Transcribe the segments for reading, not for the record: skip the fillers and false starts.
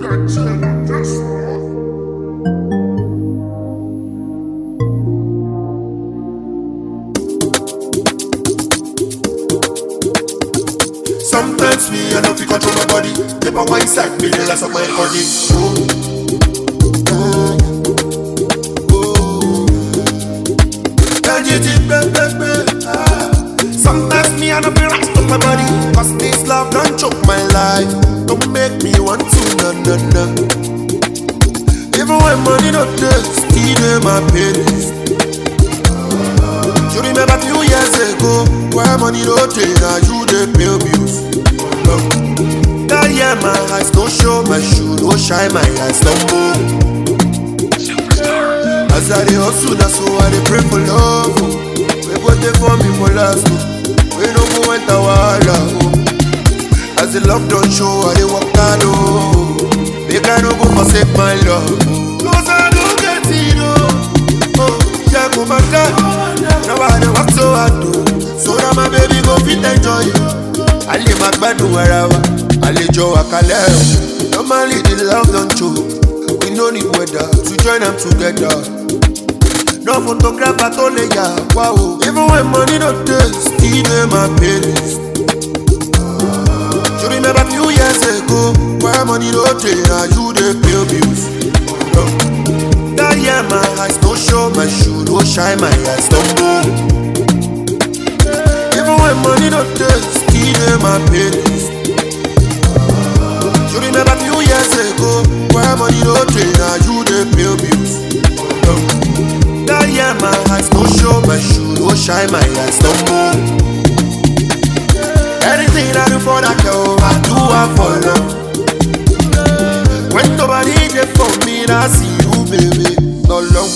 Sometimes me, I don't feel control my body. They put one inside me, the last of my body. Sometimes me, I don't feel right with my body. Cause this love don't choke my life. Don't make me want to, no. Even when money not there, still in my business. You remember a few years ago, where money don't take, now you dey pay bills. That year my eyes don't show, my shoe don't shine, my eyes don't move. As I dey hustle, that's so I dey pray for love. We go take for me for last, we no go enter wahala. As the love don't show, I dey work hard. Make I no go forsake my love. Cause I don't get it, yeah, go back there. Now I dey work so hard, so that my baby go fit enjoy you. I live my bed wherever, I live your wakaleo. Normally the love don't show, we no need weather to join them together. No photographer to lay ya, wow. Even when money not there, still in my business. You remember a few years ago, where money don't take, now you dey pay bills. That year my eyes don't show, my shoe don't shine, my eyes don't move. Even when money not there, still in my business. You remember a few years ago, where money don't take, now you dey pay bills. That year my eyes don't show, my shoe don't shine, my eyes don't move. Anything I do for that girl, I do it for love. When nobody there for me, I see you, baby, no long.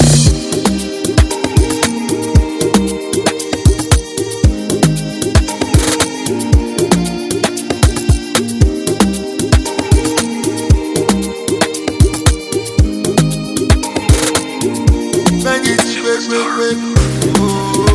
Wait.